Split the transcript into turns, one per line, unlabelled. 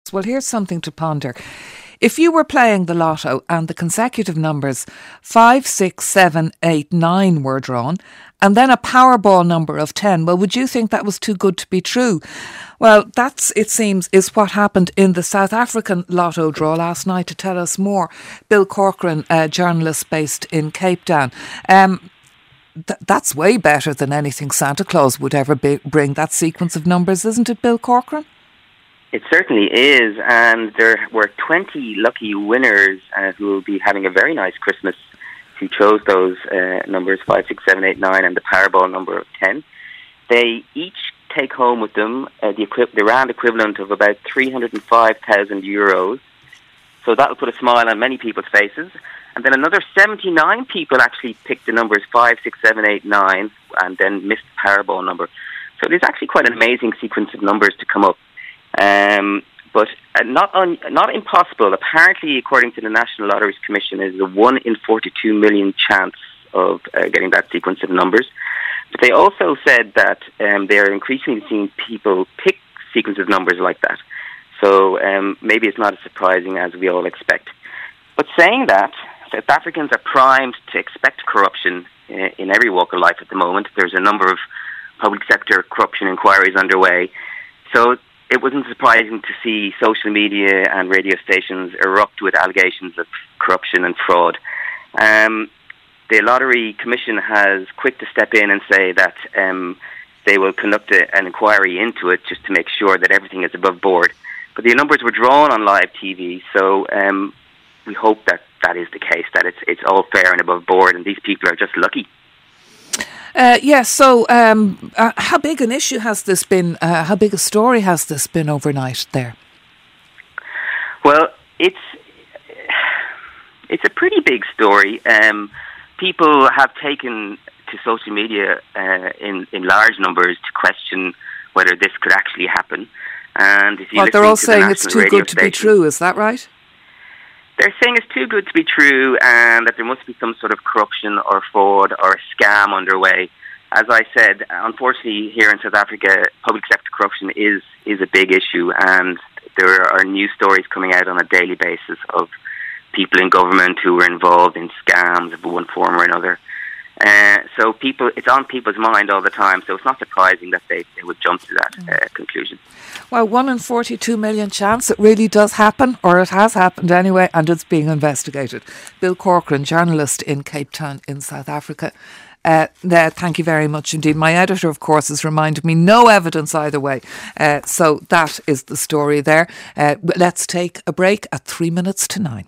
Well, here's something to ponder. If you were playing the lotto and the consecutive numbers 5, 6, 7, 8, 9 were drawn, and then a Powerball number of 10, well, would you think that was too good to be true? Well, that's, it seems, is what happened in the South African lotto draw last night. To tell us more, Bill Corcoran, a journalist based in Cape Town. That's way better than anything Santa Claus would ever bring, that sequence of numbers, isn't it, Bill Corcoran?
It certainly is, and there were 20 lucky winners who will be having a very nice Christmas who chose those numbers 5, 6, 7, 8, 9 and the Powerball number of 10. They each take home with them the round equivalent of about €305,000. So that will put a smile on many people's faces. And then another 79 people actually picked the numbers 5, 6, 7, 8, 9 and then missed the Powerball number. So it is actually quite an amazing sequence of numbers to come up. But not impossible. Apparently, according to the National Lotteries Commission, is a 1 in 42 million chance of getting that sequence of numbers. But they also said that they are increasingly seeing people pick sequence of numbers like that. So maybe it's not as surprising as we all expect. But saying that, South Africans are primed to expect corruption in every walk of life at the moment. There's a number of public sector corruption inquiries underway. So it wasn't surprising to see social media and radio stations erupt with allegations of corruption and fraud. The Lottery Commission has quick to step in and say that they will conduct an inquiry into it just to make sure that everything is above board. But the numbers were drawn on live TV, so we hope that that is the case, that it's all fair and above board, and these people are just lucky.
So how big an issue has this been? How big a story has this been overnight there?
Well, it's a pretty big story. People have taken to social media in large numbers to question whether this could actually happen. And if you
they're all saying it's too good to be true, is that right?
They're saying it's too good to be true and that there must be some sort of corruption or fraud or scam underway. As I said, unfortunately here in South Africa, public sector corruption is a big issue, and there are news stories coming out on a daily basis of people in government who were involved in scams of one form or another. So it's on people's mind all the time, so it's not surprising that they would jump to that conclusion.
Well, 1 in 42 million chance it really does happen, or it has happened anyway, and it's being investigated. Bill Corcoran, journalist in Cape Town in South Africa. Thank you very much indeed. My editor, of course, has reminded me no evidence either way. So that is the story there. Let's take a break at 9:03.